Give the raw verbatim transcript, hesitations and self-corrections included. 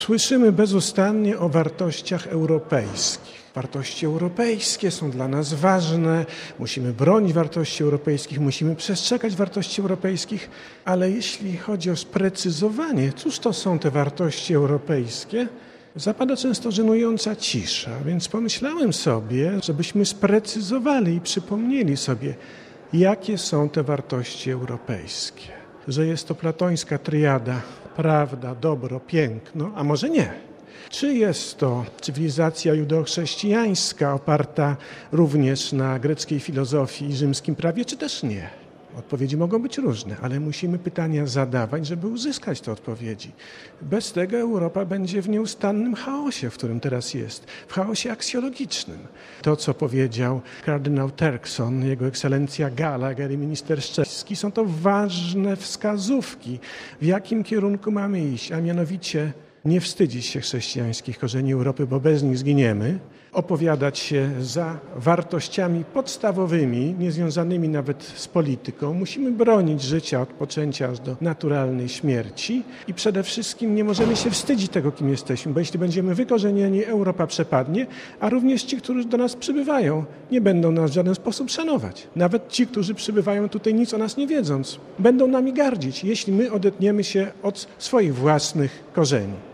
Słyszymy bezustannie o wartościach europejskich. Wartości europejskie są dla nas ważne, musimy bronić wartości europejskich, musimy przestrzegać wartości europejskich, ale jeśli chodzi o sprecyzowanie, cóż to są te wartości europejskie, zapada często żenująca cisza, więc pomyślałem sobie, żebyśmy sprecyzowali i przypomnieli sobie, jakie są te wartości europejskie. Że jest to platońska triada prawda, dobro, piękno, a może nie. Czy jest to cywilizacja judeo-chrześcijańska oparta również na greckiej filozofii i rzymskim prawie, czy też nie? Odpowiedzi mogą być różne, ale musimy pytania zadawać, żeby uzyskać te odpowiedzi. Bez tego Europa będzie w nieustannym chaosie, w którym teraz jest, w chaosie aksjologicznym. To, co powiedział kardynał Turkson, jego ekscelencja Gallagher i minister czeski, są to ważne wskazówki, w jakim kierunku mamy iść, a mianowicie nie wstydzić się chrześcijańskich korzeni Europy, bo bez nich zginiemy, opowiadać się za wartościami podstawowymi, niezwiązanymi nawet z polityką. Musimy bronić życia od poczęcia aż do naturalnej śmierci i przede wszystkim nie możemy się wstydzić tego, kim jesteśmy, bo jeśli będziemy wykorzenieni, Europa przepadnie, a również ci, którzy do nas przybywają, nie będą nas w żaden sposób szanować. Nawet ci, którzy przybywają tutaj nic o nas nie wiedząc, będą nami gardzić, jeśli my odetniemy się od swoich własnych korzeni.